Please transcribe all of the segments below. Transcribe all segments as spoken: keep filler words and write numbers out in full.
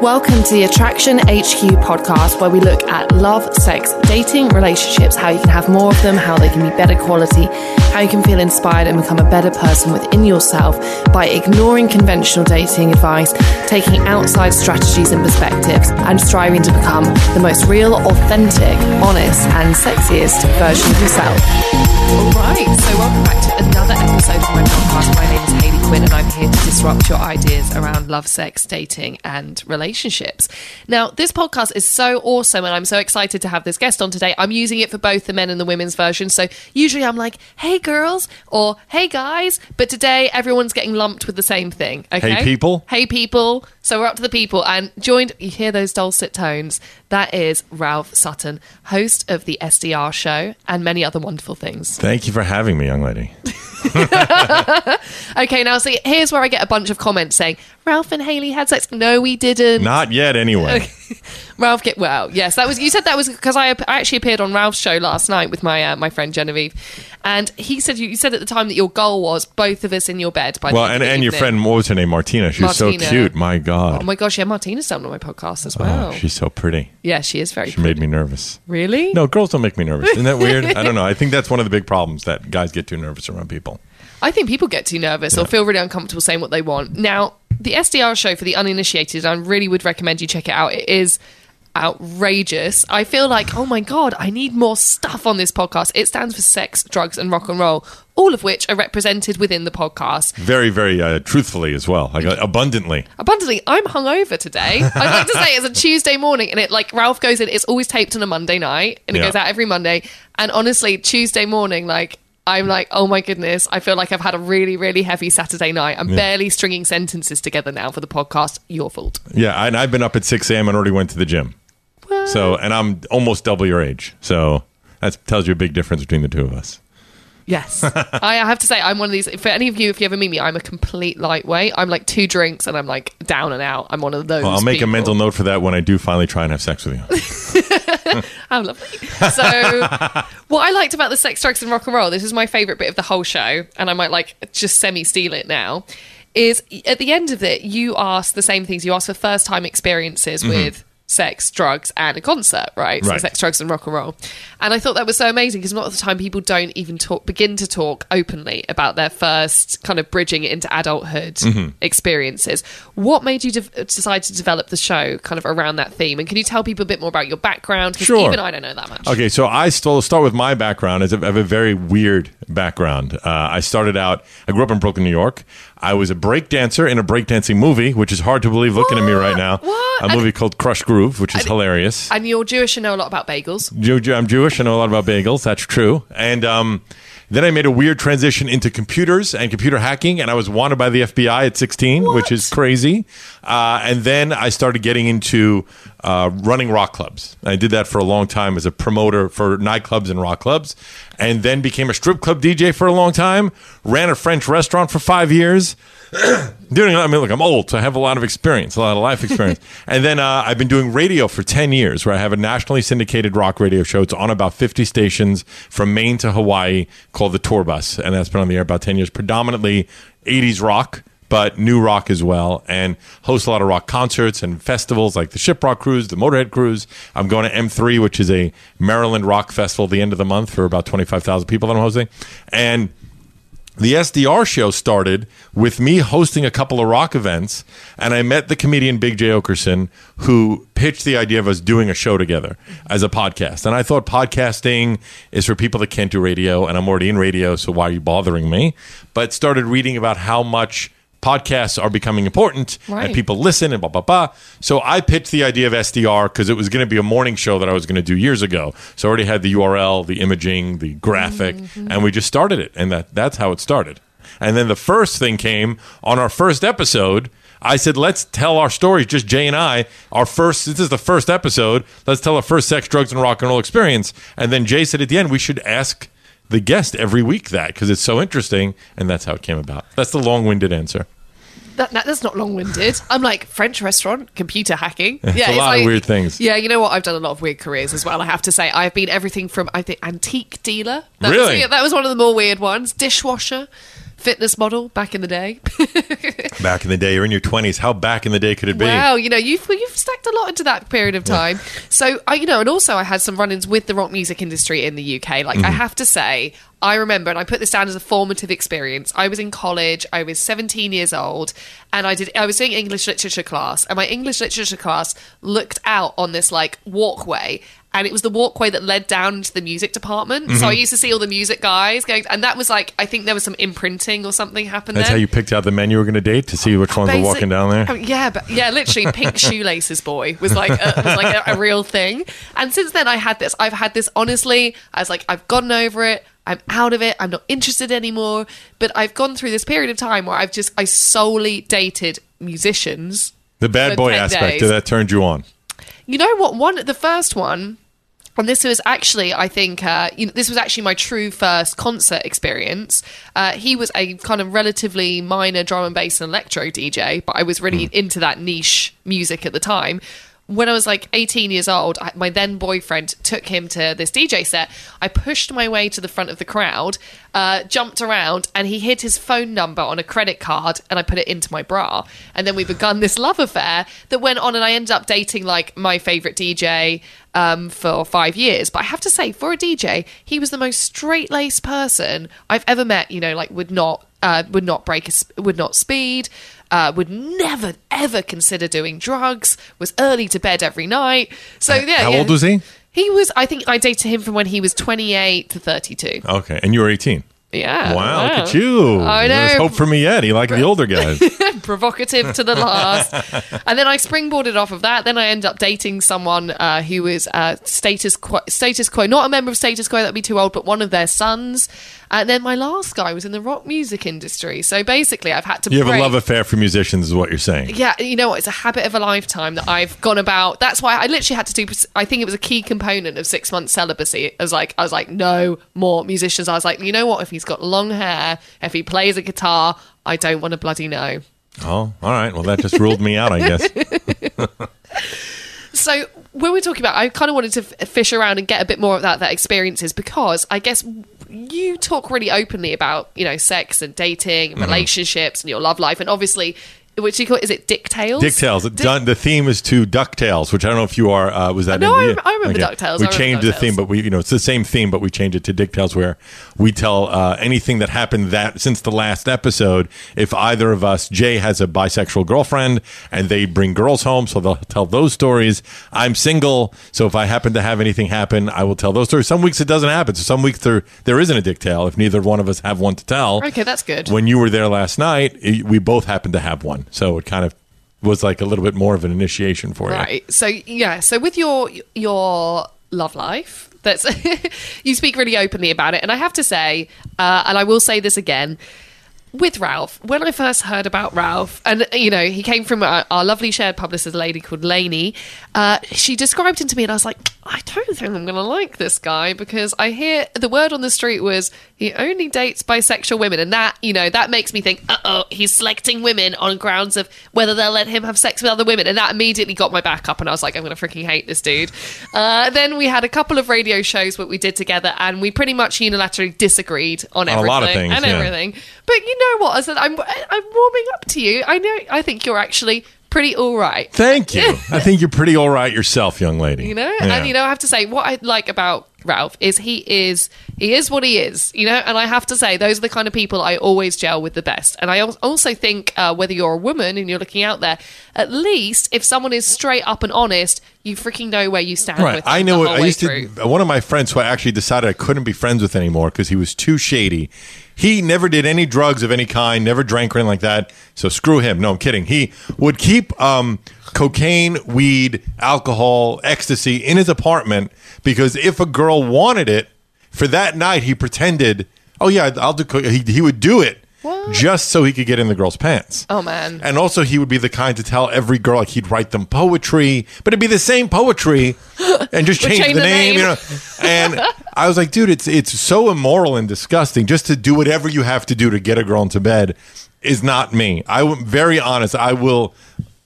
Welcome to the Attraction H Q podcast, where we look at love, sex, dating, relationships, how you can have more of them, how they can be better quality, how you can feel inspired and become a better person within yourself by ignoring conventional dating advice, taking outside strategies and perspectives, and striving to become the most real, authentic, honest, and sexiest version of yourself. All right, so welcome back to another episode of my podcast. My name is Hayley Quinn, and I'm here to disrupt your ideas around love, sex, dating, and relationships. Now, this podcast is so awesome, and I'm so excited to have this guest on today. I'm using it for both the men and the women's version. So usually I'm like, hey girls, or hey guys, but today everyone's getting lumped with the same thing. Okay? Hey people. Hey people. So we're up to the people, and joined, you hear those dulcet tones, that is Ralph Sutton, host of the S D R show and many other wonderful things. Thank you for having me, young lady. Okay, now see, here's where I get a bunch of comments saying, Ralph and Hayley had sex. No, we didn't. Not yet, anyway. Okay. Ralph, get well. Yes, that was. You said that was because I, I actually appeared on Ralph's show last night with my uh, my friend Genevieve, and he said you, you said at the time that your goal was both of us in your bed by the Well, end and, of the and your evening. friend, what was her name? Martina. She's Martina. so cute. My God. Oh my gosh, yeah, Martina's done on my podcast as well. Oh, she's so pretty. Yeah, she is very. She made me nervous. Really? No, girls don't make me nervous. Isn't that weird? I don't know. I think that's one of the big problems, that guys get too nervous around people. I think people get too nervous Yeah. or feel really uncomfortable saying what they want. Now, the S D R show for the uninitiated, I really would recommend you check it out. It is outrageous. I feel like, oh my God, I need more stuff on this podcast. It stands for sex, drugs, and rock and roll, all of which are represented within the podcast. Very, very uh, truthfully as well. Like uh, abundantly. Abundantly, I'm hungover today. I'd like to say it's a Tuesday morning, and it like Ralph goes in, it's always taped on a Monday night, and it Yeah. goes out every Monday. And honestly, Tuesday morning, like, I'm like, oh my goodness, I feel like I've had a really, really heavy Saturday night. I'm Yeah. barely stringing sentences together now for the podcast. Your fault. Yeah, and I've been up at six a.m. and already went to the gym. What? So, and I'm almost double your age. So that tells you a big difference between the two of us. Yes. I have to say, I'm one of these, for any of you, if you ever meet me, I'm a complete lightweight. I'm like two drinks and I'm like down and out. I'm one of those Well, I'll make people. a mental note for that when I do finally try and have sex with you. How lovely. So, what I liked about the sex, drugs, and rock and roll, this is my favourite bit of the whole show, and I might like just semi-steal it now, is at the end of it, you ask the same things. You ask for first-time experiences Mm-hmm. with sex, drugs, and a concert, right? So Right. sex, drugs, and rock and roll. And I thought that was so amazing because a lot of the time people don't even talk, begin to talk openly about their first kind of bridging it into adulthood Mm-hmm. experiences. What made you de- decide to develop the show kind of around that theme? And can you tell people a bit more about your background? Because Sure. even I don't know that much. Okay, so I still start with my background. As I have a very weird background. Uh, I started out, I grew up in Brooklyn, New York. I was a breakdancer in a breakdancing movie, which is hard to believe looking at me right now. What? A movie called Crush Groove, which is hilarious. And you're Jewish and know a lot about bagels. Jew- Jew- I'm Jewish. I know a lot about bagels. That's true. And um, then I made a weird transition into computers and computer hacking, and I was wanted by the F B I at sixteen, What? which is crazy. Uh, and then I started getting into uh, running rock clubs. I did that for a long time as a promoter for nightclubs and rock clubs, and then became a strip club D J for a long time. Ran a French restaurant for five years. Doing, I mean, look, I'm old, so I have a lot of experience, a lot of life experience. And then uh, I've been doing radio for ten years, where I have a nationally syndicated rock radio show. It's on about fifty stations from Maine to Hawaii, called the Tour Bus. And that's been on the air about ten years, predominantly eighties rock, but new rock as well, and host a lot of rock concerts and festivals like the Shiprock Cruise, the Motorhead Cruise. I'm going to M three, which is a Maryland rock festival at the end of the month for about twenty-five thousand people that I'm hosting. And the S D R show started with me hosting a couple of rock events, and I met the comedian Big J. Okerson, who pitched the idea of us doing a show together as a podcast. And I thought podcasting is for people that can't do radio, and I'm already in radio, so why are you bothering me? But started reading about how much podcasts are becoming important, Right. and people listen and blah, blah, blah. So I pitched the idea of S D R because it was going to be a morning show that I was going to do years ago. So I already had the U R L, the imaging, the graphic, and we just started it. And that that's how it started. And then the first thing came on our first episode. I said, let's tell our stories, just Jay and I. Our first, this is the first episode. Let's tell our first sex, drugs, and rock and roll experience. And then Jay said at the end, we should ask the guest every week that because it's so interesting. And that's how it came about. That's the long-winded answer. That, that, that's not long-winded. I'm like, French restaurant, computer hacking. It's yeah, a lot like, of weird things. Yeah, you know what? I've done a lot of weird careers as well, I have to say. I've been everything from, I think, antique dealer. That Really? Was, that was one of the more weird ones. Dishwasher. Fitness model back in the day. Back in the day, you're in your twenties. How back in the day could it be? Wow, you know, you've you've stacked a lot into that period of time. Yeah. So, I, you know, and also I had some run-ins with the rock music industry in the U K. Like, mm-hmm. I have to say, I remember, and I put this down as a formative experience. I was in college. I was seventeen years old, and I did. I was doing English literature class, and my English literature class looked out on this like walkway. And it was the walkway that led down into the music department. Mm-hmm. So I used to see all the music guys going, and that was like, I think there was some imprinting or something happened. That's then. How you picked out the men you were going to date to see which ones Basic, were walking down there. Oh, yeah, but yeah, literally, pink shoelaces boy was like a, was like a, a real thing. And since then, I had this. I've had this. Honestly, I was like, I've gotten over it. I'm out of it. I'm not interested anymore. But I've gone through this period of time where I've just I solely dated musicians. The bad boy aspect of that turned you on. You know what? One the first one. And this was actually, I think, uh, you know, this was actually my true first concert experience. Uh, he was a kind of relatively minor drum and bass and electro D J, but I was really mm. into that niche music at the time. When I was like eighteen years old, I, my then boyfriend took him to this D J set. I pushed my way to the front of the crowd, uh, jumped around, and he hid his phone number on a credit card, and I put it into my bra. And then we begun this love affair that went on, and I ended up dating like my favourite D J um, for five years. But I have to say, for a D J, he was the most straight-laced person I've ever met. You know, like would not uh, would not break, a, would not speed. Uh, would never, ever consider doing drugs, was early to bed every night. So, yeah. How yeah. old was he? He was, I think I dated him from when he was twenty-eight to thirty-two. Okay. And you were eighteen? Yeah. Wow, wow. Look at you. I know. There's hope for me yet. He liked the older guys. Provocative to the last. And then I springboarded off of that. Then I ended up dating someone uh, who was uh, status quo, status quo, not a member of Status Quo, that'd be too old, but one of their sons. And then my last guy was in the rock music industry. So basically, I've had to You have break. a love affair for musicians is what you're saying. Yeah, you know what? It's a habit of a lifetime that I've gone about. That's why I literally had to do, I think it was a key component of six months celibacy. I was like, I was like, no more musicians. I was like, you know what? If he's got long hair, if he plays a guitar, I don't want to bloody know. Oh, all right. Well, that just ruled me out, I guess. So when we're talking about, I kind of wanted to f- fish around and get a bit more of that, that experiences, because I guess you talk really openly about, you know, sex and dating and mm-hmm. relationships and your love life. And obviously, which you call, is it Dick Tales? Dick Tales. Dick- Dun- the theme is to DuckTales, which I don't know if you are. Uh, was that? No, in, I, I remember okay. DuckTales. We I changed DuckTales. the theme, but we, you know, it's the same theme, but we changed it to Dick Tales, where we tell uh, anything that happened that since the last episode. If either of us, Jay has a bisexual girlfriend, and they bring girls home, so they'll tell those stories. I'm single, so if I happen to have anything happen, I will tell those stories. Some weeks it doesn't happen, so some weeks there there isn't a Dick Tale. If neither one of us have one to tell. Okay, that's good. When you were there last night, we both happened to have one, so it kind of was like a little bit more of an initiation for you. Right. So, yeah. So with your your love life, that's you speak really openly about it. And I have to say, uh, and I will say this again, with Ralph, when I first heard about Ralph, and, you know, he came from our, our lovely shared publicist, a lady called Lainey, uh, she described him to me, and I was like, I don't think I'm going to like this guy, because I hear the word on the street was he only dates bisexual women, and that, you know, that makes me think, uh-oh, he's selecting women on grounds of whether they'll let him have sex with other women, and that immediately got my back up, and I was like, I'm going to freaking hate this dude. Uh, then we had a couple of radio shows that we did together, and we pretty much unilaterally disagreed on, on everything. A lot of things, and yeah. everything. But you know what? I said, I'm, I'm warming up to you. I know. I think you're actually pretty all right. Thank you. I think you're pretty all right yourself, young lady. You know, yeah. and you know, I have to say, what I like about Ralph is he is he is what he is. You know, and I have to say, those are the kind of people I always gel with the best. And I also think uh, whether you're a woman and you're looking out there, at least if someone is straight up and honest, you freaking know where you stand. Right. With them I know. the whole I used way to. through. One of my friends who I actually decided I couldn't be friends with anymore because he was too shady. He never did any drugs of any kind, never drank or anything like that. So screw him. No, I'm kidding. He would keep um, cocaine, weed, alcohol, ecstasy in his apartment because if a girl wanted it, for that night he pretended, oh yeah, I'll do. Co-. He he would do it. What? Just so he could get in the girl's pants. Oh, man. And also he would be the kind to tell every girl, like he'd write them poetry, but it'd be the same poetry and just change, change the, the name, name, you know. And I was like, dude, it's it's so immoral and disgusting just to do whatever you have to do to get a girl into bed is not me. I'm very honest. I will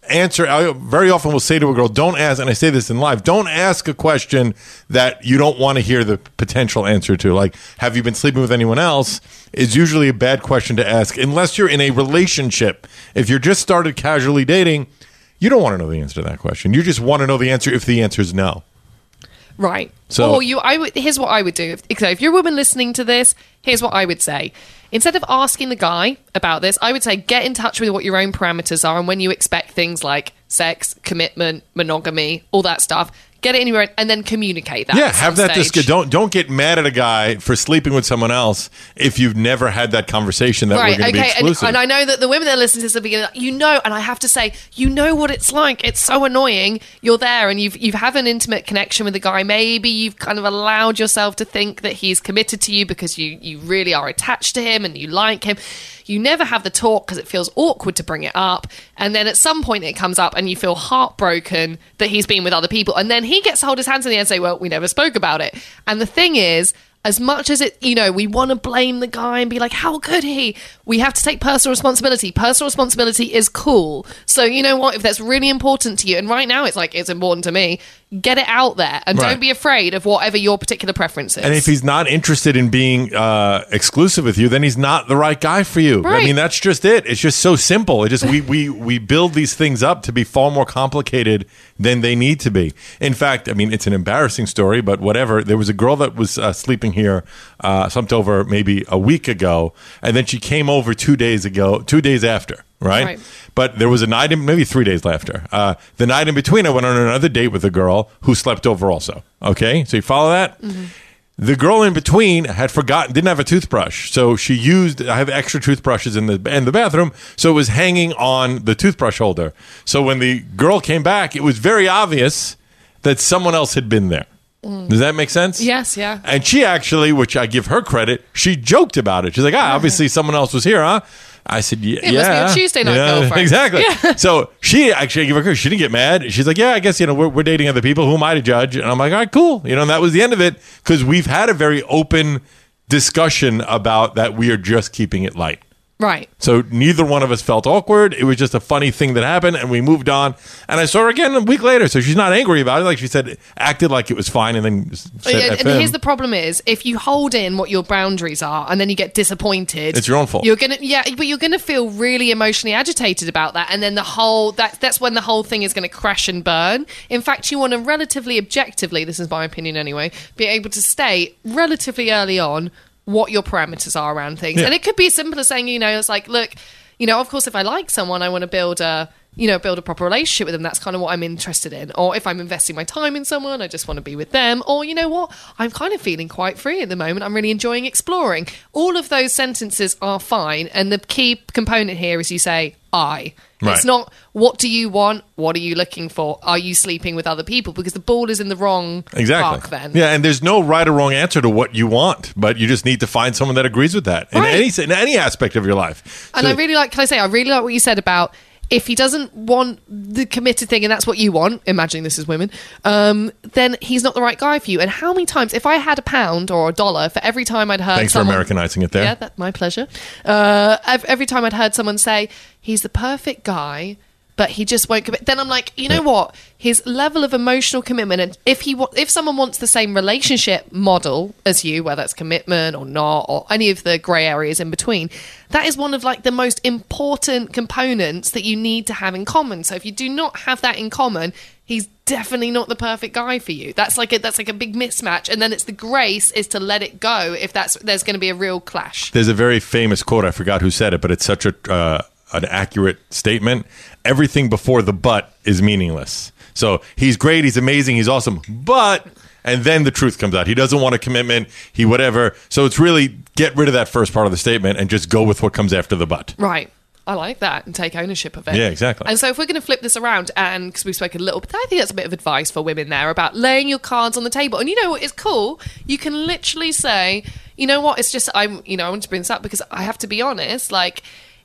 answer. I very often will say to a girl, don't ask, and I say this in live, don't ask a question that you don't want to hear the potential answer to. Like, have you been sleeping with anyone else? Is usually a bad question to ask unless you're in a relationship. If you're just started casually dating, you don't want to know the answer to that question. You just want to know the answer if the answer is no. Right. So, or you, I would. Here's what I would do. If, so if you're a woman listening to this, here's what I would say. Instead of asking the guy about this, I would say get in touch with what your own parameters are and when you expect things like sex, commitment, monogamy, all that stuff. Get it anywhere and then communicate that. Yeah, have that discussion. Don't don't get mad at a guy for sleeping with someone else if you've never had that conversation that right, we're going to okay, be exclusive. And, and I know that the women that listen to this at the beginning, you know, and I have to say, you know what it's like. It's so annoying. You're there and you've you've have an intimate connection with the guy. Maybe you've kind of allowed yourself to think that he's committed to you because you you really are attached to him and you like him. You never have the talk because it feels awkward to bring it up. And then at some point it comes up and you feel heartbroken that he's been with other people. And then he gets to hold his hands in the air and say, well, we never spoke about it. And the thing is, as much as it, you know, we want to blame the guy and be like, how could he? We have to take personal responsibility. Personal responsibility is cool. So, you know what? If that's really important to you, and right now it's like, it's important to me, get it out there and right. don't be afraid of whatever your particular preference is. And if he's not interested in being uh, exclusive with you, then he's not the right guy for you. Right. I mean, that's just it. It's just so simple. It just we we we build these things up to be far more complicated than they need to be. In fact, I mean, it's an embarrassing story, but whatever. There was a girl that was uh, sleeping here uh, something over maybe a week ago, and then she came over two days ago, two days after. Right? right. But there was a night, in, maybe three days after. Uh, the night in between, I went on another date with a girl who slept over also. Okay? So you follow that? Mm-hmm. The girl in between had forgotten, didn't have a toothbrush. So she used, I have extra toothbrushes in the in the bathroom, so it was hanging on the toothbrush holder. So when the girl came back, it was very obvious that someone else had been there. Mm. Does that make sense? Yes, yeah. And she actually, which I give her credit, she joked about it. She's like, ah, obviously someone else was here, huh? I said, yeah. It must be a Tuesday night yeah, girlfriend. Exactly. Yeah. So she actually gave her credit. She didn't get mad. She's like, yeah, I guess, you know, we're, we're dating other people. Who am I to judge? And I'm like, all right, cool. You know, and that was the end of it because we've had a very open discussion about that we are just keeping it light. Right. So neither one of us felt awkward. It was just a funny thing that happened, and we moved on. And I saw her again a week later, so she's not angry about it. Like she said, acted like it was fine, and then said and, F and M. here's the problem: is if you hold in what your boundaries are, and then you get disappointed, it's your own fault. You're gonna, yeah, but you're gonna feel really emotionally agitated about that, and then the whole that that's when the whole thing is gonna crash and burn. In fact, you want to relatively objectively, this is my opinion anyway, be able to state relatively early on what your parameters are around things. Yeah. And it could be as simple as saying, you know, it's like, look, you know, of course, if I like someone, I want to build a, you know, build a proper relationship with them. That's kind of what I'm interested in. Or if I'm investing my time in someone, I just want to be with them. Or, you know what, I'm kind of feeling quite free at the moment. I'm really enjoying exploring. All of those sentences are fine. And the key component here is you say, I. Right. It's not, what do you want? What are you looking for? Are you sleeping with other people? Because the ball is in the wrong exactly. park then. Yeah, and there's no right or wrong answer to what you want, but you just need to find someone that agrees with that right. in any in any aspect of your life. And so, I really like, can I say, I really like what you said about if he doesn't want the committed thing and that's what you want, imagining this is women, um, then he's not the right guy for you. And how many times, if I had a pound or a dollar for every time I'd heard Thanks someone, for Americanizing it there. Yeah, that's my pleasure. Uh, every time I'd heard someone say, he's the perfect guy, but he just won't commit. Then I'm like, you know yeah. what? His level of emotional commitment, and if he wa- if someone wants the same relationship model as you, whether it's commitment or not, or any of the grey areas in between, that is one of like the most important components that you need to have in common. So if you do not have that in common, he's definitely not the perfect guy for you. That's like a that's like a big mismatch. And then it's the grace is to let it go if that's there's going to be a real clash. There's a very famous quote. I forgot who said it, but it's such a uh, an accurate statement. Everything before the but is meaningless. So he's great, he's amazing, he's awesome, but, and then the truth comes out. He doesn't want a commitment, he whatever. So it's really get rid of that first part of the statement and just go with what comes after the but. Right. I like that and take ownership of it. Yeah, exactly. And so if we're going to flip this around, and because we spoke a little bit, I think that's a bit of advice for women there about laying your cards on the table. And you know what? It's cool. You can literally say, you know what? It's just, I'm, you know, I want to bring this up because I have to be honest, like,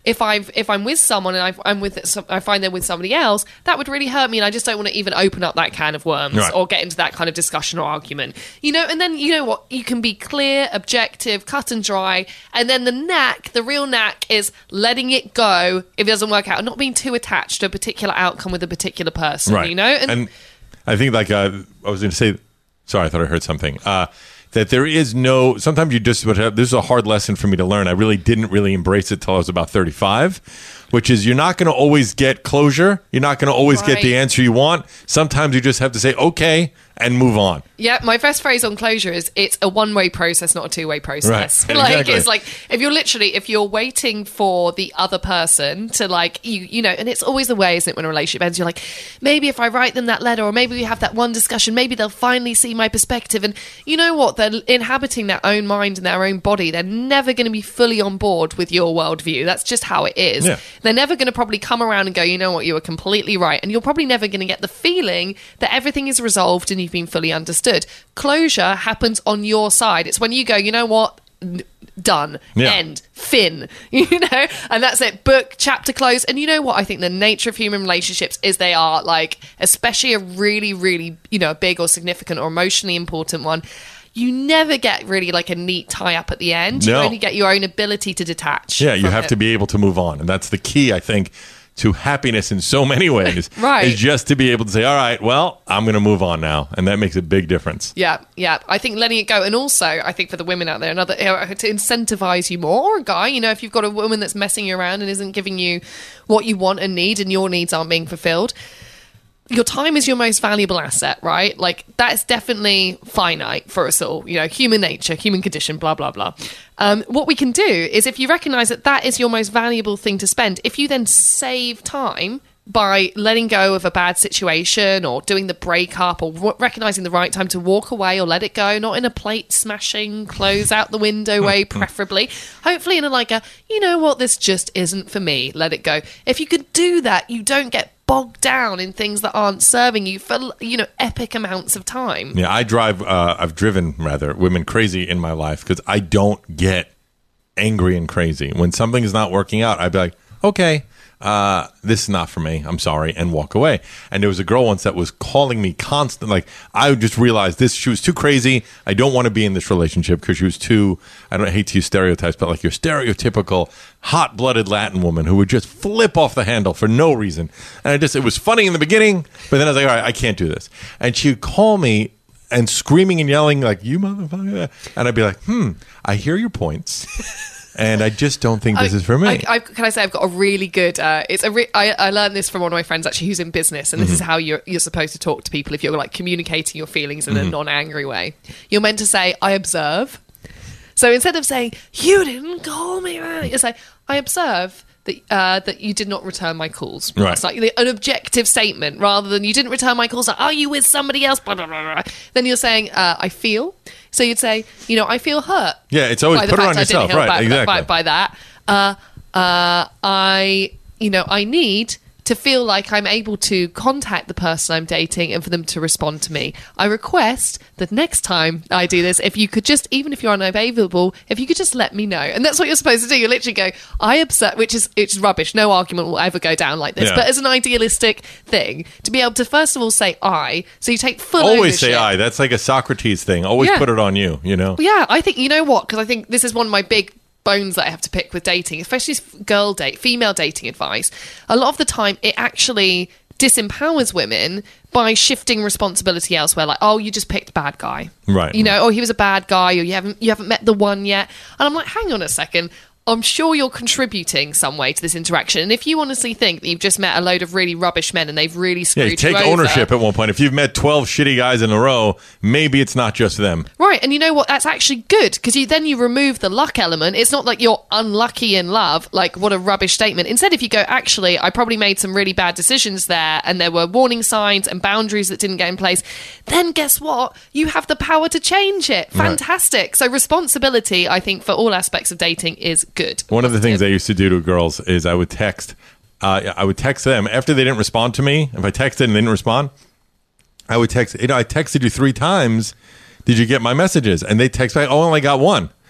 if I've if I'm with someone and I've, I'm with some, I find they're with somebody else, that would really hurt me, and I just don't want to even open up that can of worms Right. or get into that kind of discussion or argument, you know. And then you know what, you can be clear, objective, cut and dry, and then the knack, the real knack, is letting it go if it doesn't work out, and not being too attached to a particular outcome with a particular person, Right. you know. And, and I think like uh, I was going to say, sorry, I thought I heard something. Uh, that there is no, sometimes you just would have, this is a hard lesson for me to learn. I really didn't really embrace it till I was about thirty-five, which is you're not going to always get closure. You're not going to always Right. get the answer you want. Sometimes you just have to say, okay, and move on. yeah, my first phrase on closure is it's a one-way process, not a two-way process. Right, Like exactly. it's like if you're literally if you're waiting for the other person to like you you know, and it's always the way, isn't it, when a relationship ends? You're like, maybe if I write them that letter, or maybe we have that one discussion, maybe they'll finally see my perspective. And you know what? They're inhabiting their own mind and their own body. They're never going to be fully on board with your worldview. That's just how it is. Yeah. They're never going to probably come around and go, you know what, you were completely right. And you're probably never going to get the feeling that everything is resolved and you've been fully understood. Closure happens on your side. It's when you go, you know what, N- done, Yeah. end, fin, you know, and that's it, book, chapter close. And you know what, I think the nature of human relationships is they are like, especially a really, really, you know, a big or significant or emotionally important one, you never get really like a neat tie up at the end. No. You only get your own ability to detach. Yeah, you from have it. to be able to move on. And that's the key, I think, to happiness in so many ways. Right. Is just to be able to say, all right, well, I'm going to move on now. And that makes a big difference. Yeah, yeah. I think letting it go. And also, I think for the women out there, another you know, to incentivize you more, or a guy, you know, if you've got a woman that's messing you around and isn't giving you what you want and need, and your needs aren't being fulfilled, your time is your most valuable asset, right? Like, that's definitely finite for us all, you know, human nature, human condition, blah, blah, blah. Um, what we can do is, if you recognize that that is your most valuable thing to spend, if you then save time by letting go of a bad situation, or doing the breakup, or w- recognizing the right time to walk away or let it go, not in a plate smashing, close out the window way, preferably, hopefully in a like a, you know what, this just isn't for me, let it go. If you could do that, you don't get bogged down in things that aren't serving you for, you know, epic amounts of time. Yeah, I drive, uh, I've driven, rather, women crazy in my life because I don't get angry and crazy. When something is not working out, I'd be like, okay, uh, this is not for me. I'm sorry, and walk away. And there was a girl once that was calling me constant. Like, I just realized this, she was too crazy. I don't want to be in this relationship because she was too, I don't hate to use stereotypes, but like your stereotypical hot-blooded Latin woman who would just flip off the handle for no reason. And I just, it was funny in the beginning, but then I was like, all right, I can't do this. And she would call me and screaming and yelling like, you motherfucker. And I'd be like, hmm, I hear your points. And I just don't think this I- is for me. I, I, can I say I've got a really good? Uh, it's a. Re- I, I learned this from one of my friends actually, who's in business, and this Mm-hmm. is how you're you're supposed to talk to people if you're like communicating your feelings in a non-angry way. You're meant to say, "I observe." So instead of saying, "You didn't call me," you say, "I observe that uh, that you did not return my calls." Right. It's like the, an objective statement rather than "you didn't return my calls." Like, are you with somebody else? Blah, blah, blah, blah. Then you're saying, uh, "I feel." So you'd say, you know, I feel hurt. Yeah, it's always by the put it fact on I didn't yourself, heal right, back- exactly. By, by that, uh, uh, I, you know, I need to feel like I'm able to contact the person I'm dating and for them to respond to me. I request that next time I do this, if you could just, even if you're unavailable, if you could just let me know. And that's what you're supposed to do. You literally go, I observe, which is it's rubbish. No argument will ever go down like this. Yeah. But as an idealistic thing, to be able to first of all say I, so you take full Always ownership. say I. That's like a Socrates thing. Always Yeah. put it on you, you know? Yeah, I think, you know what? Because I think this is one of my big bones that I have to pick with dating, especially girl date, female dating advice. A lot of the time, it actually disempowers women by shifting responsibility elsewhere. Like, oh, you just picked bad guy, Right. You know, oh, he was a bad guy, or you haven't you haven't met the one yet. And I'm like, hang on a second. I'm sure you're contributing some way to this interaction. And if you honestly think that you've just met a load of really rubbish men and they've really Yeah, screwed you take you over, ownership at one point. If you've met twelve shitty guys in a row, maybe it's not just them. right, and you know what? That's actually good because you then you remove the luck element. It's not like you're unlucky in love. Like, what a rubbish statement. Instead, if you go, actually, I probably made some really bad decisions there, and there were warning signs and boundaries that didn't get in place. Then guess what? You have the power to change it. Fantastic. So responsibility, I think, for all aspects of dating is good. One of the things I used to do to girls is I would text. Uh, I would text them after they didn't respond to me. If I texted and they didn't respond, I would text. You know, I texted you three times. Did you get my messages? And they text back, "Oh, I only got one."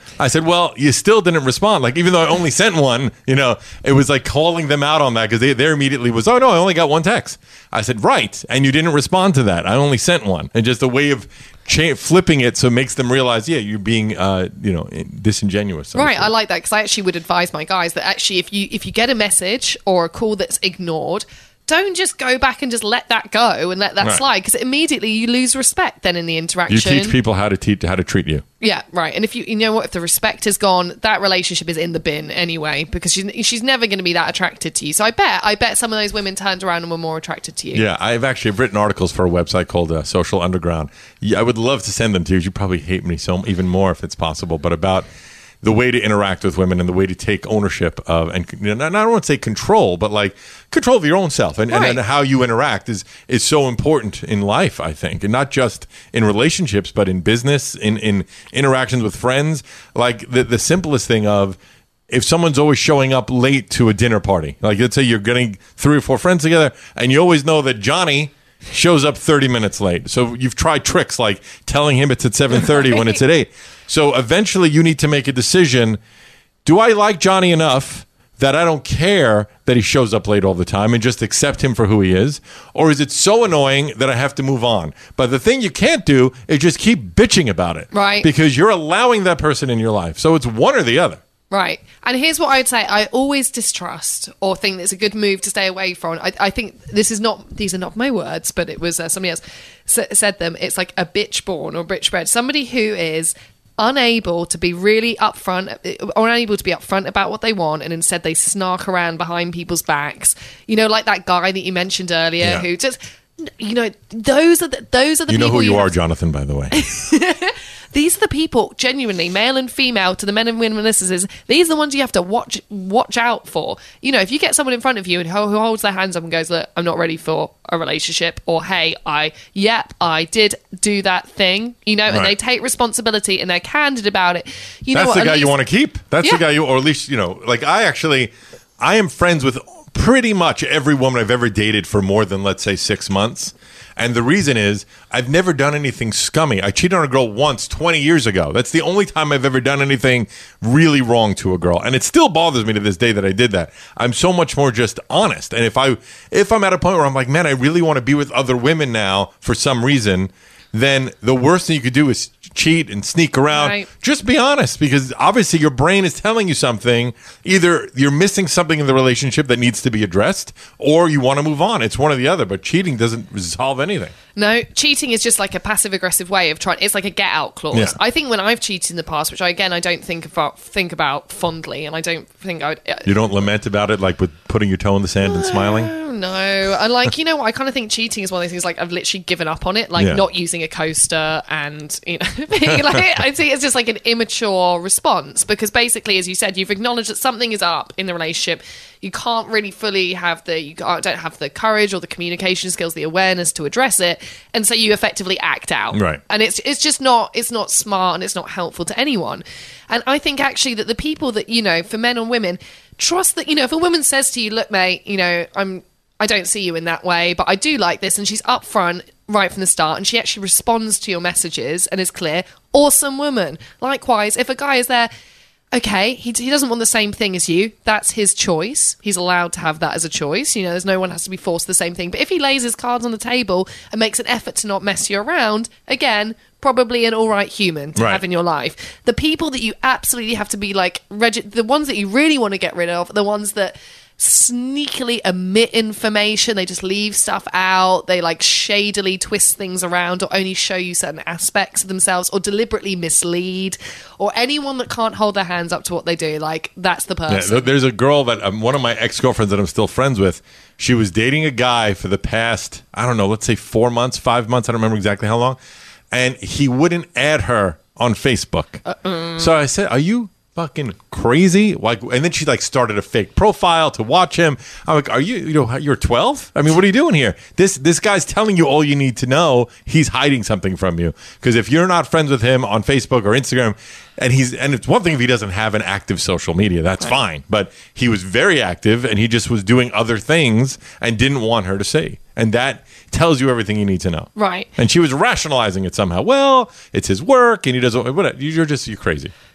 I said, well, you still didn't respond. Like, even though I only sent one, you know, it was like calling them out on that because they, they immediately was, oh, no, I only got one text. I said, right. And you didn't respond to that. I only sent one. And just a way of cha- flipping it so it makes them realize, yeah, you're being, uh, you know, disingenuous. So right. I like that because I actually would advise my guys that actually if you if you get a message or a call that's ignored, don't just go back and just let that go and let that right. slide because immediately you lose respect then in the interaction. You teach people how to teach how to treat you. Yeah, right. And if you you know what, if the respect is gone, that relationship is in the bin anyway because she's she's never going to be that attracted to you. So I bet I bet some of those women turned around and were more attracted to you. Yeah, I've actually written articles for a website called uh, Social Underground. Yeah, I would love to send them to you. You probably hate me so even more if it's possible, but about the way to interact with women and the way to take ownership of, and you know, I don't want to say control, but like control of your own self and, right. and, and how you interact is is so important in life, I think, and not just in relationships, but in business, in, in interactions with friends. Like the, the simplest thing of, if someone's always showing up late to a dinner party, like let's say you're getting three or four friends together and you always know that Johnny shows up thirty minutes late. So you've tried tricks like telling him it's at seven thirty right. when it's at eight. So eventually you need to make a decision. Do I like Johnny enough that I don't care that he shows up late all the time and just accept him for who he is? Or is it so annoying that I have to move on? But the thing you can't do is just keep bitching about it. Right. Because you're allowing that person in your life. So it's one or the other. Right. And here's what I would say. I always distrust or think that it's a good move to stay away from. I, I think this is not, these are not my words, but it was uh, somebody else s- said them. It's like a bitch born or bitch bred. Somebody who is unable to be really upfront or unable to be upfront about what they want and instead they snark around behind people's backs. You know, like that guy that you mentioned earlier yeah. who just, you know, those are the, those are the you people. Know who you, you are, to- Jonathan, by the way. These are the people, genuinely, male and female, to the men and women listeners, these are the ones you have to watch watch out for. You know, if you get someone in front of you and who, who holds their hands up and goes, look, I'm not ready for a relationship, or hey, I, yep, I did do that thing, you know, right. and they take responsibility and they're candid about it. You That's know what, the guy least, you want to keep. That's yeah. the guy you, or at least, you know, like I actually, I am friends with pretty much every woman I've ever dated for more than, let's say, six months. And the reason is I've never done anything scummy. I cheated on a girl once twenty years ago. That's the only time I've ever done anything really wrong to a girl. And it still bothers me to this day that I did that. I'm so much more just honest. And if I if I'm at a point where I'm like, man, I really want to be with other women now for some reason, then the worst thing you could do is cheat and sneak around. Right. Just be honest, because obviously your brain is telling you something. Either you're missing something in the relationship that needs to be addressed, or you want to move on. It's one or the other, but cheating doesn't resolve anything. No, cheating is just like a passive-aggressive way of trying. It's like a get-out clause. Yeah. I think when I've cheated in the past, which I, again, I don't think about, think about fondly, and I don't think I would... Uh, you don't lament about it, like with putting your toe in the sand and smiling? No. And like, you know what, I kind of think cheating is one of those things, like, I've literally given up on it, like yeah. not using a coaster and, you know, being like, I see it's just like an immature response, because basically, as you said, you've acknowledged that something is up in the relationship. You can't really fully have the, you don't have the courage or the communication skills, the awareness to address it, and so you effectively act out. Right. And it's it's just not, it's not smart and it's not helpful to anyone. And I think actually that the people that, you know, for men and women, trust that, you know, if a woman says to you, look, mate, you know, I'm, I don't see you in that way, but I do like this, and she's upfront right from the start, and she actually responds to your messages and is clear, awesome woman. Likewise, if a guy is there, okay, he, he doesn't want the same thing as you. That's his choice. He's allowed to have that as a choice. You know, there's no one has to be forced the same thing. But if he lays his cards on the table and makes an effort to not mess you around, again, probably an all right human to right. have in your life. The people that you absolutely have to be like, regi- the ones that you really want to get rid of, the ones that sneakily omit information, they just leave stuff out, they like shadily twist things around or only show you certain aspects of themselves or deliberately mislead, or anyone that can't hold their hands up to what they do, like that's the person. Yeah, there's a girl that um, one of my ex-girlfriends that I'm still friends with, she was dating a guy for the past, I don't know, let's say four months, five months, I don't remember exactly how long, and he wouldn't add her on Facebook. Uh-uh. So I said, are you fucking crazy? Like, and then she like started a fake profile to watch him. I'm like, are you, you know, you're twelve? I mean, what are you doing here? This this guy's telling you all you need to know. He's hiding something from you, because if you're not friends with him on Facebook or Instagram, and he's, and it's one thing if he doesn't have an active social media, that's right. fine. But he was very active, and he just was doing other things and didn't want her to see. And that tells you everything you need to know. Right. And she was rationalizing it somehow. Well, it's his work, and he doesn't. What, you're just you're crazy.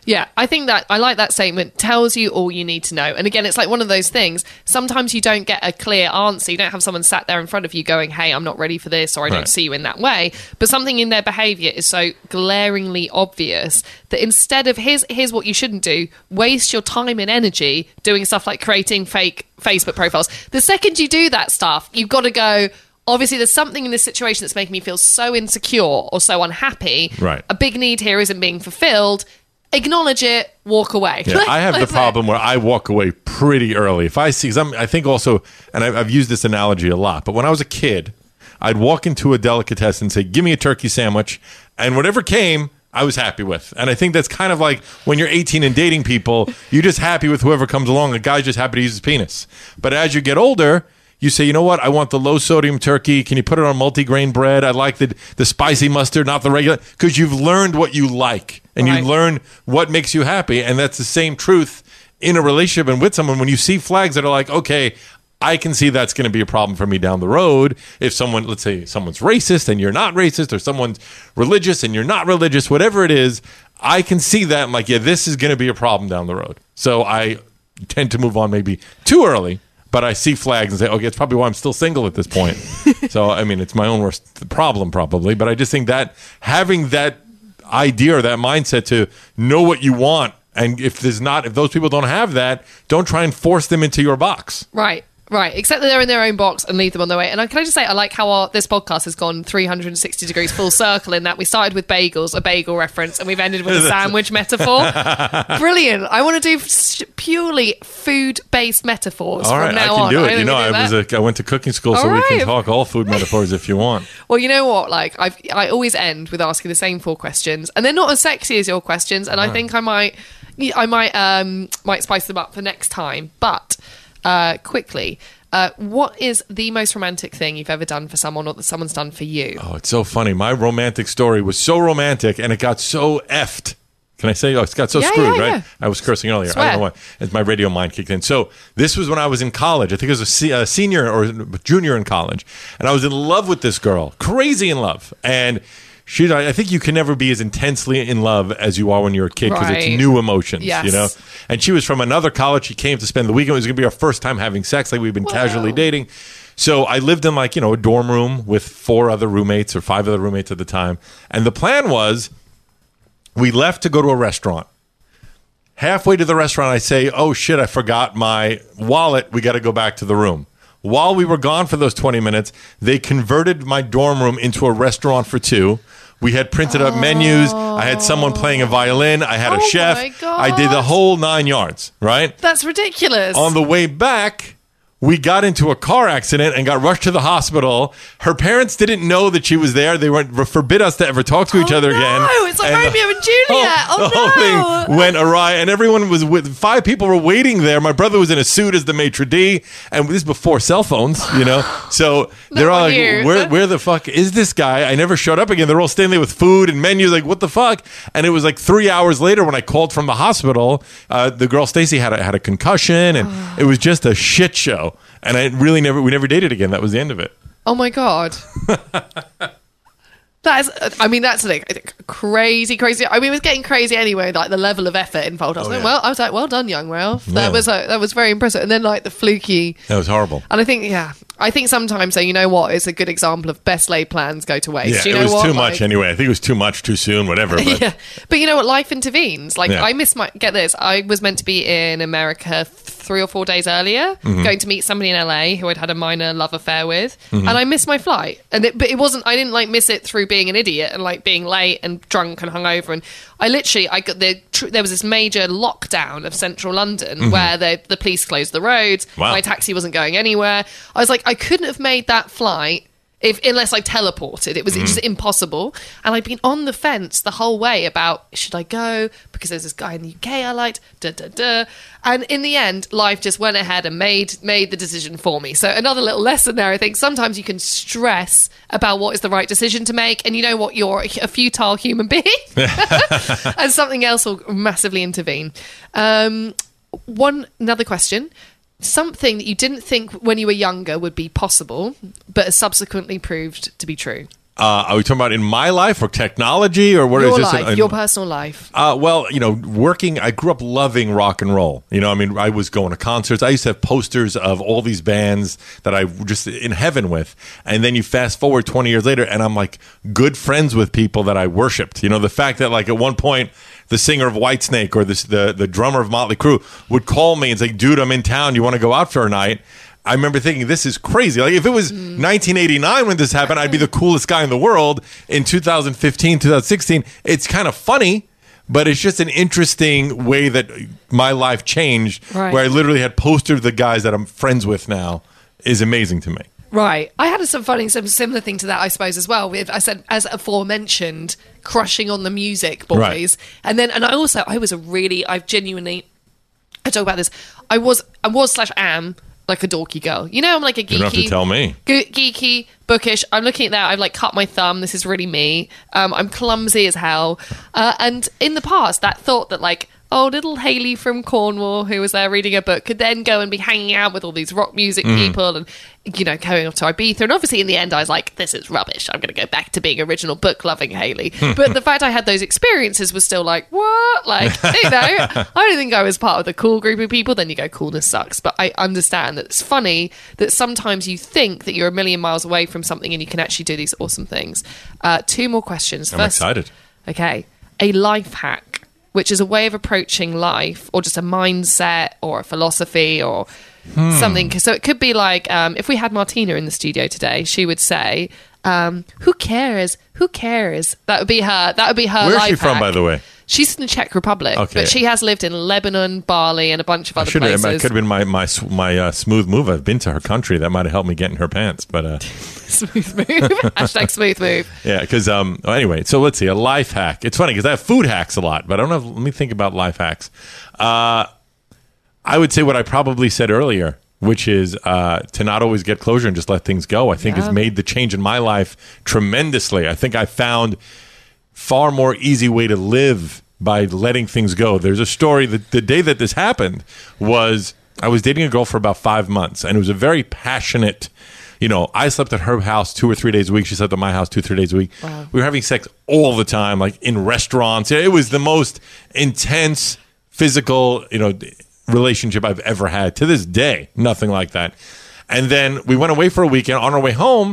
Yeah, I think that I like that statement. Tells you all you need to know. And again, it's like one of those things. Sometimes you don't get a clear answer. You don't have someone sat there in front of you going, hey, I'm not ready for this, or I don't Right. see you in that way. But something in their behavior is so glaringly obvious that instead of here's here's what you shouldn't do, waste your time and energy doing stuff like creating fake Facebook profiles. The second you do that stuff, you've got to go, obviously there's something in this situation that's making me feel so insecure or so unhappy. Right. A big need here isn't being fulfilled. Acknowledge it, walk away. Yeah, I have the problem where I walk away pretty early. If I see, because I'm, I think also, and I've, I've used this analogy a lot, but when I was a kid, I'd walk into a delicatessen and say, give me a turkey sandwich, and whatever came, I was happy with. And I think that's kind of like when you're eighteen and dating people, you're just happy with whoever comes along. A guy's just happy to use his penis. But as you get older, you say, you know what? I want the low sodium turkey. Can you put it on multigrain bread? I like the the spicy mustard, not the regular. Because you've learned what you like, and Right. you learn what makes you happy. And that's the same truth in a relationship and with someone. When you see flags that are like, okay, I can see that's going to be a problem for me down the road. If someone, let's say someone's racist and you're not racist, or someone's religious and you're not religious, whatever it is, I can see that. I'm like, yeah, this is going to be a problem down the road. So I tend to move on maybe too early. But I see flags and say, okay, it's probably why I'm still single at this point. So, I mean, it's my own worst problem probably. But I just think that having that idea or that mindset to know what you want, and if there's not, if those people don't have that, don't try and force them into your box. Right. Right, except that they're in their own box and leave them on their way. And I, can I just say, I like how our, this podcast has gone three hundred sixty degrees full circle in that we started with bagels, a bagel reference, and we've ended with a sandwich metaphor. Brilliant. I want to do s- purely food-based metaphors All from right, I now can on. do I it. You know, I that. was a, I went to cooking school, so All we can right. talk all food metaphors if you want. Well, you know what? Like, I've, I always end with asking the same four questions, and they're not as sexy as your questions. And I think I might, I might, um, might spice them up for next time. But uh, quickly, uh, what is the most romantic thing you've ever done for someone, or that someone's done for you? Oh, it's so funny. My romantic story was so romantic, and it got so effed. Can I say? Oh, it's got so Yeah, screwed, yeah, right? yeah. I was cursing earlier. I Swear. don't know why. It's my radio mind kicked in. So this was when I was in college. I think I was a, se- a senior or junior in college, and I was in love with this girl, crazy in love. And she, I think you can never be as intensely in love as you are when you're a kid, because Right. it's new emotions, Yes. you know. And she was from another college. She came to spend the weekend. It was going to be our first time having sex. Like, we've been casually dating. So I lived in, like, you know, a dorm room with four other roommates or five other roommates at the time. And the plan was we left to go to a restaurant. Halfway to the restaurant, I say, oh, shit, I forgot my wallet. We got to go back to the room. While we were gone for those twenty minutes, they converted my dorm room into a restaurant for two. We had printed up menus. I had someone playing a violin. I had a Oh, chef. my I did the God. whole nine yards, right? That's ridiculous. On the way back, we got into a car accident and got rushed to the hospital. Her parents didn't know that she was there. They were forbid us to ever talk to each Oh, other no, again. it's like And the- Romeo and Juliet. Oh, the whole no. thing went awry, and everyone was with five people were waiting there. My brother was in a suit as the maitre d', and this is before cell phones, you know. So they're all like, you. "Where, where the fuck is this guy?" I never showed up again. They're all standing there with food and menus, like, "What the fuck?" And it was like three hours later when I called from the hospital. Uh, the girl Stacy had a, had a concussion, and it was just a shit show. And I really never, we never dated again. That was the end of it. Oh my God. That is, I mean, that's like crazy, crazy. I mean, it was getting crazy anyway, like the level of effort involved. I was Oh, like, yeah. well, I was like, well done, young Ralph. That Yeah. was uh, that was very impressive. And then like the fluky, That was horrible. and I think, yeah, I think sometimes, so you know what, it's a good example of best laid plans go to waste. Yeah, you it know was what? too Like- much anyway. I think it was too much too soon, whatever. But yeah, but you know what? Life intervenes. Like Yeah. I missed my. Get this. I was meant to be in America th- three or four days earlier, Mm-hmm. going to meet somebody in L A who I'd had a minor love affair with, and I missed my flight. And it, but it wasn't. I didn't like miss it through being an idiot and like being late and drunk and hungover. And I literally, I got the. Tr- there was this major lockdown of central London where the the police closed the roads. Wow. My taxi wasn't going anywhere. I was like, I couldn't have made that flight. If unless I teleported, it was Mm-hmm. just impossible. And I'd been on the fence the whole way about should I go because there's this guy in the U K I liked, da da da. And in the end, life just went ahead and made made the decision for me. So another little lesson there. I think sometimes you can stress about what is the right decision to make, and you know what, you're a futile human being, and something else will massively intervene. Um, one another question. Something that you didn't think when you were younger would be possible, but has subsequently proved to be true. Uh, are we talking about in my life or technology or what your is this? life, in, your personal life. Uh, well, you know, working, I grew up loving rock and roll. You know, I mean, I was going to concerts. I used to have posters of all these bands that I was just in heaven with. And then you fast forward twenty years later, and I'm like good friends with people that I worshipped. You know, the fact that like at one point, the singer of Whitesnake or this, the, the drummer of Motley Crue would call me and say, dude, I'm in town. You want to go out for a night? I remember thinking, this is crazy. Like, if it was mm. nineteen eighty-nine when this happened, I'd be the coolest guy in the world. In two thousand fifteen, two thousand sixteen, it's kind of funny, but it's just an interesting way that my life changed, right. where I literally had posters of the guys that I'm friends with now is amazing to me. Right. I had some funny, some similar thing to that, I suppose, as well. With, I said, as aforementioned, crushing on the music boys. Right. And then, and I also, I was a really, I've genuinely, I talk about this, I was, I was slash am, like a dorky girl. You know, I'm like a geeky. You don't have to tell me. Ge- geeky, bookish. I'm looking at that. I've like cut my thumb. This is really me. Um, I'm clumsy as hell. Uh, and in the past, that thought that like, oh, little Hayley from Cornwall, who was there reading a book, could then go and be hanging out with all these rock music mm. people and, you know, going off to Ibiza. And obviously in the end, I was like, this is rubbish. I'm going to go back to being original book-loving Hayley. But the fact I had those experiences was still like, what? Like, you know, I don't think I was part of the cool group of people. Then you go, coolness sucks. But I understand that it's funny that sometimes you think that you're a million miles away from something and you can actually do these awesome things. Uh, two more questions. I'm First, excited. Okay. A life hack, which is a way of approaching life or just a mindset or a philosophy or hmm. something. So it could be like, um, if we had Martina in the studio today, she would say, um, who cares? Who cares? That would be her. That would be her Where life is she from, hack. by the way? She's in the Czech Republic, okay. but she has lived in Lebanon, Bali, and a bunch of other I places. It could have been my my my uh, smooth move. I've been to her country. That might have helped me get in her pants. But uh, smooth move. Hashtag smooth move. Yeah, because um. Well, anyway, so let's see a life hack. It's funny because I have food hacks a lot, but I don't have. Let me think about life hacks. Uh, I would say what I probably said earlier, which is uh, to not always get closure and just let things go. I think yeah. has made the change in my life tremendously. I think I found far more easy way to live by letting things go. There's a story that the day that this happened was I was dating a girl for about five months, and it was a very passionate, you know, I slept at her house two or three days a week. She slept at my house two, three days a week. Wow. We were having sex all the time, like in restaurants. It was the most intense physical, you know, relationship I've ever had. To this day, nothing like that. And then we went away for a weekend. On our way home,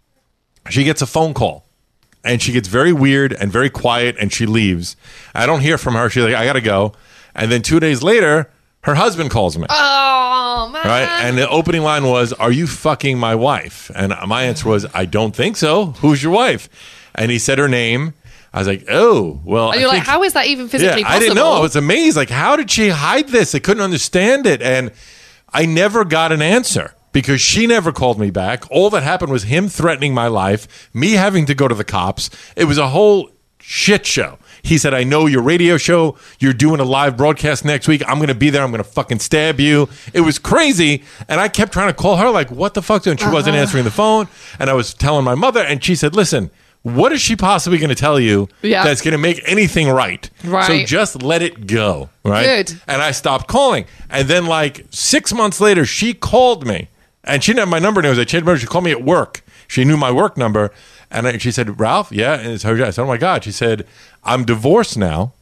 she gets a phone call. And she gets very weird and very quiet, and she leaves. I don't hear from her. She's like, I got to go. And then two days later, her husband calls me. Oh, man. Right? And the opening line was, are you fucking my wife? And my answer was, I don't think so. Who's your wife? And he said her name. I was like, oh, well. And you're I like, think, how is that even physically yeah, possible? I didn't know. I was amazed. Like, how did she hide this? I couldn't understand it. And I never got an answer. Because she never called me back. All that happened was him threatening my life, me having to go to the cops. It was a whole shit show. He said, I know your radio show. You're doing a live broadcast next week. I'm going to be there. I'm going to fucking stab you. It was crazy. And I kept trying to call her like, what the fuck? And she uh-huh. wasn't answering the phone. And I was telling my mother, and she said, listen, what is she possibly going to tell you yeah. that's going to make anything right? Right. So just let it go. Right. Good. And I stopped calling. And then like six months later, she called me. And she didn't have my number. Now. I changed my number. She called me at work. She knew my work number. And I, she said, Ralph, yeah. And it's her. I said, oh, my God. She said, I'm divorced now.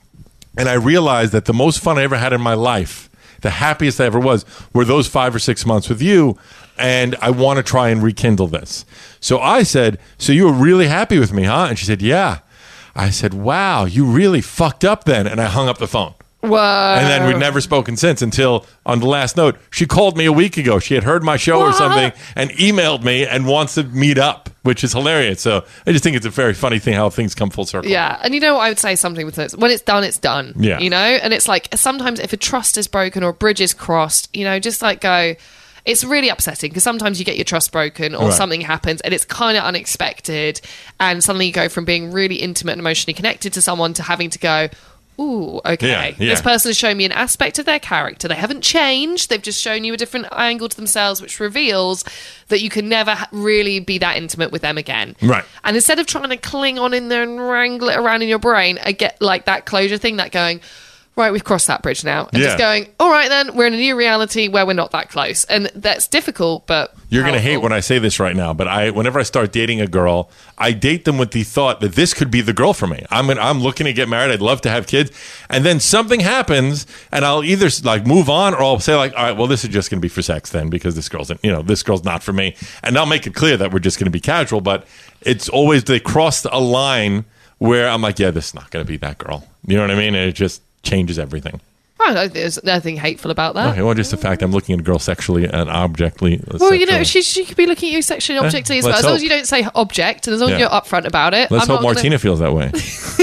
And I realized that the most fun I ever had in my life, the happiest I ever was, were those five or six months with you. And I want to try and rekindle this. So I said, so you were really happy with me, huh? And she said, yeah. I said, wow, you really fucked up then. And I hung up the phone. Whoa. And then we'd never spoken since until on the last note, she called me a week ago. She had heard my show what? or something and emailed me and wants to meet up, which is hilarious. So I just think it's a very funny thing how things come full circle. Yeah. And you know what I would say something with this? When it's done, it's done. Yeah. You know? And it's like sometimes if a trust is broken or a bridge is crossed, you know, just like go... It's really upsetting because sometimes you get your trust broken or right. something happens and it's kind of unexpected. And suddenly you go from being really intimate and emotionally connected to someone to having to go... Ooh, okay. Yeah, yeah. This person has shown me an aspect of their character. They haven't changed. They've just shown you a different angle to themselves, which reveals that you can never ha- really be that intimate with them again. Right. And instead of trying to cling on in there and wrangle it around in your brain, I get like that closure thing, that going, right, we've crossed that bridge now. And Yeah. just going, all right then, we're in a new reality where we're not that close. And that's difficult, but You're going to hate powerful. when I say this right now, but I, whenever I start dating a girl, I date them with the thought that this could be the girl for me. I'm gonna, I'm looking to get married. I'd love to have kids. And then something happens, and I'll either like move on, or I'll say like, all right, well, this is just going to be for sex then, because this girl's, you know, this girl's not for me. And I'll make it clear that we're just going to be casual, but it's always, they crossed a line where I'm like, yeah, this is not going to be that girl. You know what I mean? And it just changes everything. Oh, there's nothing hateful about that. Okay, well, just the fact I'm looking at a girl sexually and objectively. Well, you know, she, she could be looking at you sexually and objectively as well. let's As long as hope. you don't say object, and as long as Yeah. you're upfront about it. Let's I'm hope not Martina feels that way.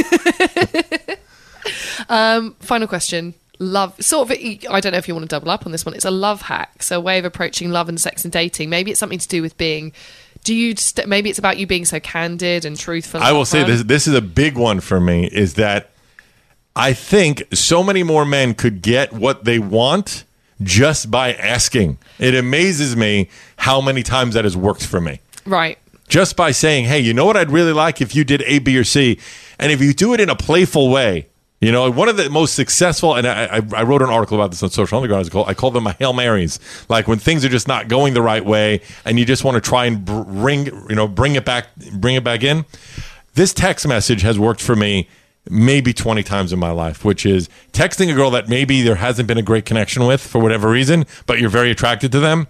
Gonna... Um, final question. Love, sort of, I don't know if you want to double up on this one. It's a love hack. So a way of approaching love and sex and dating. Maybe it's something to do with being... Do you... St- maybe it's about you being so candid and truthful. I will and say upfront. this. This is a big one for me. Is that I think so many more men could get what they want just by asking. It amazes me how many times that has worked for me. Right. Just by saying, hey, you know what I'd really like if you did A, B, or C? And if you do it in a playful way, you know, one of the most successful, and I, I, I wrote an article about this on Social Underground, I call, I call them my Hail Marys. Like when things are just not going the right way and you just want to try and bring, you know, bring it back, bring it back in. This text message has worked for me maybe twenty times in my life, which is texting a girl that maybe there hasn't been a great connection with for whatever reason, but you're very attracted to them.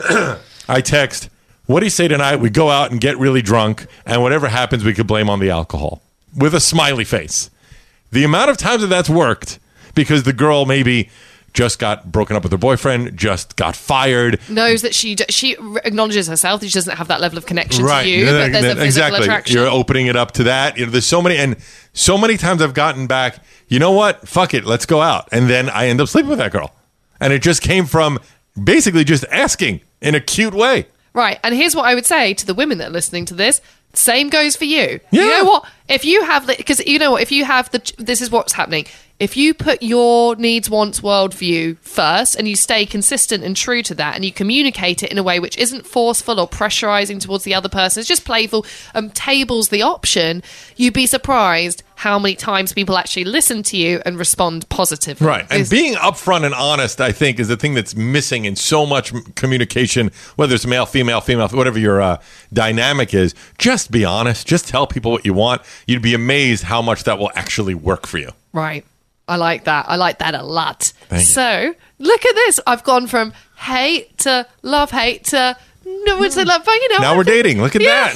I text, what do you say tonight? We go out and get really drunk, and whatever happens, we could blame on the alcohol, with a smiley face. The amount of times that that's worked, because the girl maybe just got broken up with her boyfriend, just got fired. Knows that she d- she acknowledges herself that she doesn't have that level of connection Right. to you, but there's a physical exactly. attraction. You're opening it up to that. You know, there's so many, and so many times I've gotten back, you know what? Fuck it. Let's go out. And then I end up sleeping with that girl. And it just came from basically just asking in a cute way. Right, and here's what I would say to the women that are listening to this. Same goes for you. Yeah. You know what? If you have the... Because you know what? If you have the... This is what's happening. If you put your needs, wants, worldview first and you stay consistent and true to that and you communicate it in a way which isn't forceful or pressurizing towards the other person, it's just playful, um, tables the option, you'd be surprised how many times people actually listen to you and respond positively. Right. And It's- being upfront and honest, I think, is the thing that's missing in so much m- communication, whether it's male, female, female, whatever your uh, dynamic is. Just be honest. Just tell people what you want. You'd be amazed how much that will actually work for you. Right. I like that. I like that a lot. Thank you. So, look at this. I've gone from hate to love hate to no to love, but you know. Now I we're think- dating. Look at Yeah.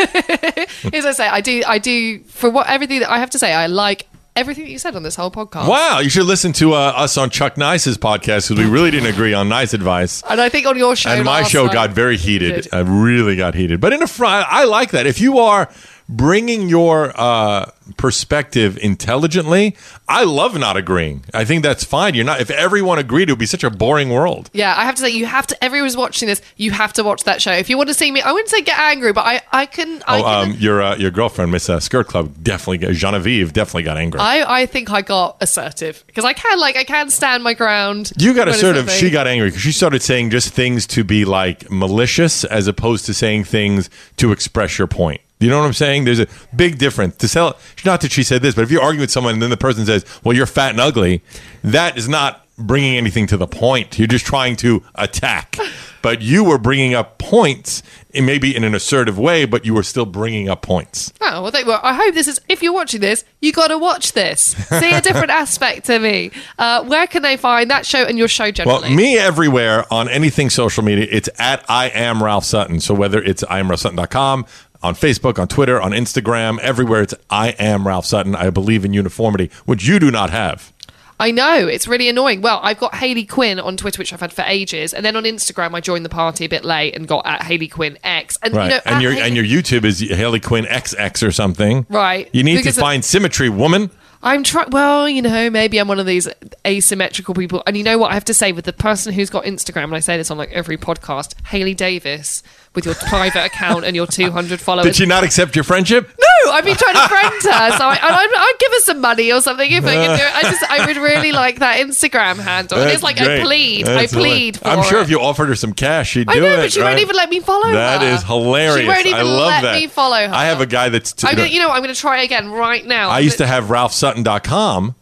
that. As I say, I do I do for what everything that I have to say, I like everything that you said on this whole podcast. Wow. You should listen to uh, us on Chuck Nice's podcast, because we really didn't agree on nice advice. And I think on your show And my last show night- got very heated. Did. I really got heated. But in a front, I like that. If you are bringing your uh, perspective intelligently, I love not agreeing. I think that's fine. You're not. If everyone agreed, it would be such a boring world. Yeah, I have to say, you have to. Everyone's watching this. You have to watch that show if you want to see me. I wouldn't say get angry, but I, I can. I Oh, can. um, your uh, your girlfriend, Miss uh, Skirt Club, definitely got, Genevieve definitely got angry. I, I think I got assertive because I can like I can stand my ground. You got when it's assertive. something- She got angry because she started saying just things to be like malicious as opposed to saying things to express your point. You know what I'm saying? There's a big difference. To sell, not that she said this, but if you argue with someone and then the person says, well, you're fat and ugly, that is not bringing anything to the point. You're just trying to attack. But you were bringing up points, in maybe in an assertive way, but you were still bringing up points. Oh, well, they, well, I hope this is. If you're watching this, you got to watch this. See a different aspect to me. Uh, where can they find that show and your show generally? Well, me everywhere on anything social media, it's at I am Ralph Sutton. So whether it's I am Ralph Sutton dot com, on Facebook, on Twitter, on Instagram, everywhere it's I am Ralph Sutton. I believe in uniformity, which you do not have. I know, it's really annoying. Well, I've got Hayley Quinn on Twitter, which I've had for ages, and then on Instagram, I joined the party a bit late and got at Hayley Quinn X. And Right. you know, and at your Hayley- and your YouTube is Haley Quinn X X or something. Right. You need Because to of- find symmetry, woman. I'm trying. Well, you know, maybe I'm one of these asymmetrical people. And you know what I have to say with the person who's got Instagram, and I say this on like every podcast, Hayley Davis, with your private account and your two hundred followers. Did she not accept your friendship? No, I've been trying to friend her, so I, and I'd, I'd give her some money or something if I could do it. I just, I would really like that Instagram handle. And it's like Great. I plead, That's I plead for I'm sure it. if you offered her some cash, she'd do I know, it. but she right? won't even let me follow That her. is hilarious. She won't even I love let that. me follow her. I have a guy that's. T- I'm gonna, you know, what, I'm going to try again right now. I used to have Ralph Sutton dot com.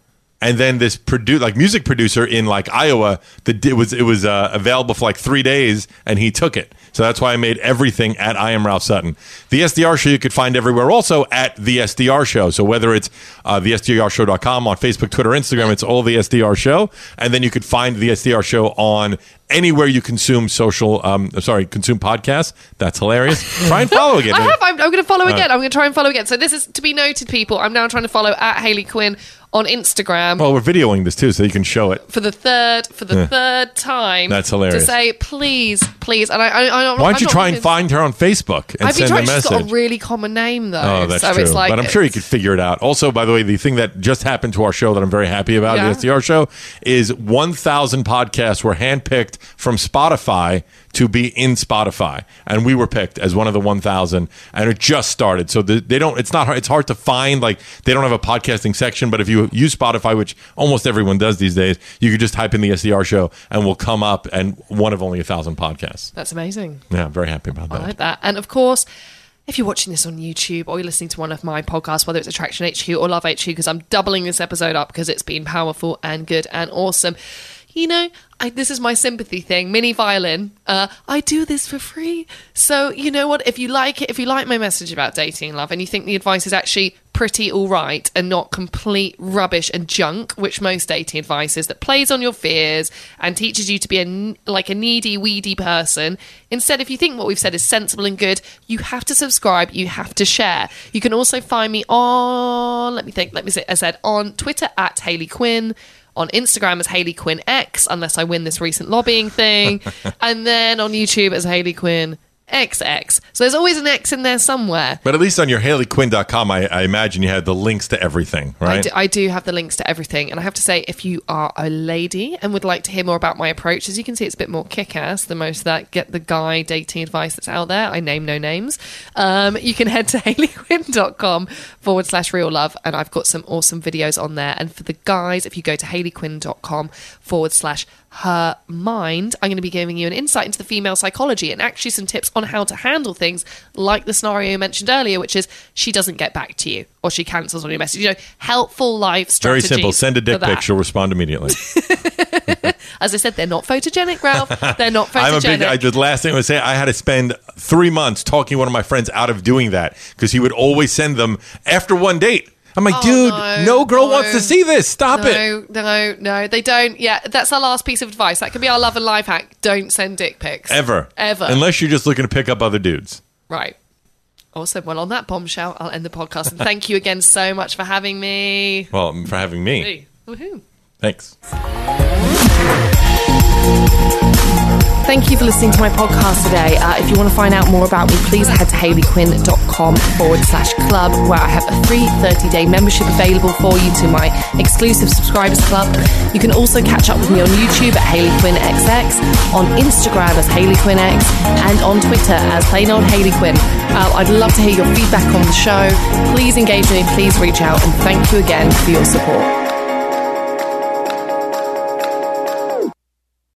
and then this produ- like music producer in like Iowa, that it was it was uh, available for like three days, and he took it. So that's why I made everything at I Am Ralph Sutton. The S D R Show you could find everywhere, also at The S D R Show. So whether it's uh, the S D R show dot com on Facebook, Twitter, Instagram, it's all The S D R Show. And then you could find The S D R Show on anywhere you consume social, um, sorry, consume podcasts. That's hilarious. Try and follow again. I have. I'm, I'm going to follow again. Uh, I'm going to try and follow again. So this is to be noted, people. I'm now trying to follow at Hayley Quinn on Instagram. Well, we're videoing this too, so you can show it. For the third, for the yeah. third time. That's hilarious. To say, please, please. And I, I, I Why don't I'm you try and find her on Facebook and I've send been a message? She's got a really common name, though. Oh, that's so true. It's like, but I'm sure you could figure it out. Also, by the way, the thing that just happened to our show that I'm very happy about, yeah. the S D R Show, is one thousand podcasts were handpicked from Spotify to be in Spotify, and we were picked as one of the one thousand, and it just started. So the, they don't. It's not. Hard, it's hard to find. Like they don't have a podcasting section, but if you use Spotify, which almost everyone does these days, you could just type in the S D R Show, and we'll come up, and one of only a thousand podcasts. That's amazing. Yeah, I'm very happy about that. I like that, and of course, if you're watching this on YouTube or you're listening to one of my podcasts, whether it's Attraction H Q or Love H Q, because I'm doubling this episode up because it's been powerful and good and awesome. You know, I, this is my sympathy thing. Mini violin. Uh, I do this for free. So you know what? If you like it, if you like my message about dating and love, and you think the advice is actually pretty all right and not complete rubbish and junk, which most dating advice is, that plays on your fears and teaches you to be a, like a needy, weedy person. Instead, if you think what we've said is sensible and good, you have to subscribe. You have to share. You can also find me on, let me think, let me see, I said on Twitter at Hayley Quinn. On Instagram as Hayley Quinn X, unless I win this recent lobbying thing. And then on YouTube as Hayley Quinn X X. So there's always an X in there somewhere. But at least on your Hayley Quinn dot com, I, I imagine you had the links to everything, right? I do, I do have the links to everything. And I have to say, if you are a lady and would like to hear more about my approach, as you can see, it's a bit more kick-ass than most of that get the guy dating advice that's out there. I name no names. Um, you can head to Hayley Quinn dot com forward slash real love. And I've got some awesome videos on there. And for the guys, if you go to Hayley Quinn dot com forward slash her mind, I'm going to be giving you an insight into the female psychology and actually some tips on how to handle things like the scenario you mentioned earlier, which is she doesn't get back to you or she cancels on your message. You know, helpful life strategies. Very simple. Send a dick pic, she'll respond immediately. As I said, they're not photogenic, Ralph. They're not photogenic. I'm a big, I, the last thing I would say, I had to spend three months talking one of my friends out of doing that because he would always send them after one date. I'm like, oh, dude, no, no girl no. wants to see this. Stop no, it. No, no, no, they don't. Yeah, that's our last piece of advice. That could be our love and life hack. Don't send dick pics. Ever. Ever. Unless you're just looking to pick up other dudes. Right. Awesome. Well, on that bombshell, I'll end the podcast. And thank you again so much for having me. Well, for having me. Hey. Woohoo. Thanks. Thank you for listening to my podcast today. Uh, if you want to find out more about me, please head to Hayley Quinn dot com forward slash club, where I have a free thirty-day membership available for you to my exclusive subscribers club. You can also catch up with me on YouTube at Hayley Quinn X X, on Instagram as Hayley Quinn X, and on Twitter as plain old Hayley Quinn. Uh, I'd love to hear your feedback on the show. Please engage with me, please reach out, and thank you again for your support.